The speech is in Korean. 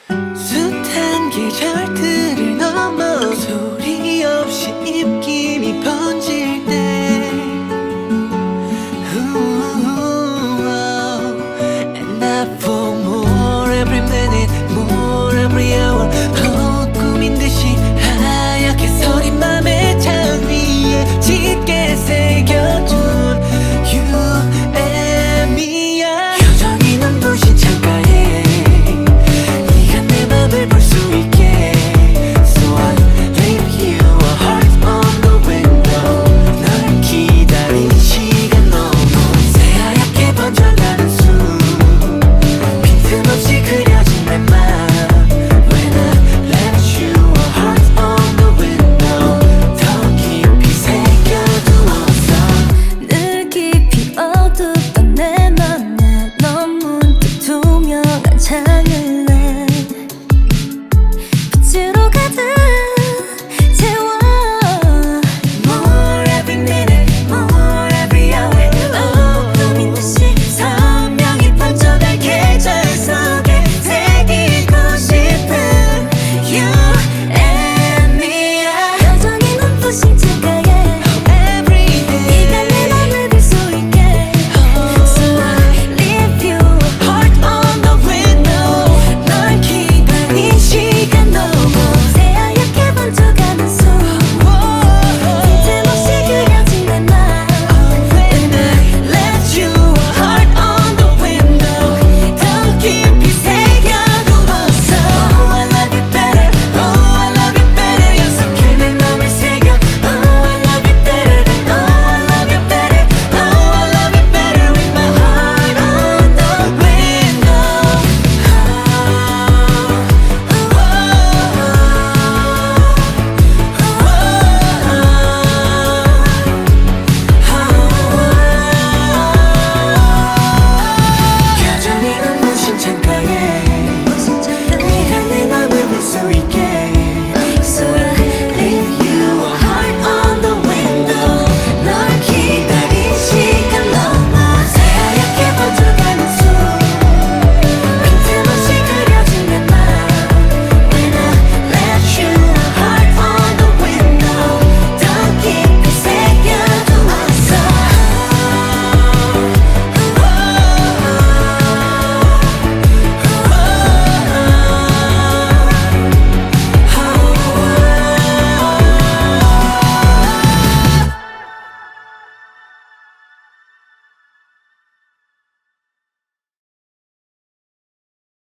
숱한 계절들을 넘어 소리 없이 입김이 번질 때 And I for more every minute, more every hour 꿈인 듯이 하얗게 서린 맘의 창 위에 짙게 새겨둔 You and me야 여전히 눈부신 창가에 네가 내 맘을 볼 수 있게 So I leave you a heart on the window 널 기다린 시간 너무 새하얗게 번져가는 숨 빈틈없이 그려진 내 맘 When I left you a heart on the window 더 깊이 새겨두었어 늘 깊이 어둡던 내 맘에 넌 문득 투명한 창을 내 빛으로 가득 채워 More every minute, more every hour 꿈인 듯이 선명히 번져갈 계절 속에 새기고 싶은 You and me 여전히 눈부신 창가에 Every 네가 내 day 맘을 볼 수 있게 So I leave you Heart on the window 널 기다린 시간 너무 새하얗게 번져가는 숨 틈없이 그려진 내 맘 When I left you a heart on the window 더 깊이 새겨두었어 Oh I love you better, oh I love you better 약속해 내 맘을 새겨 Oh I love you better than oh I love you better Oh I love you better with my heart on the window 여전히 눈부신 창가에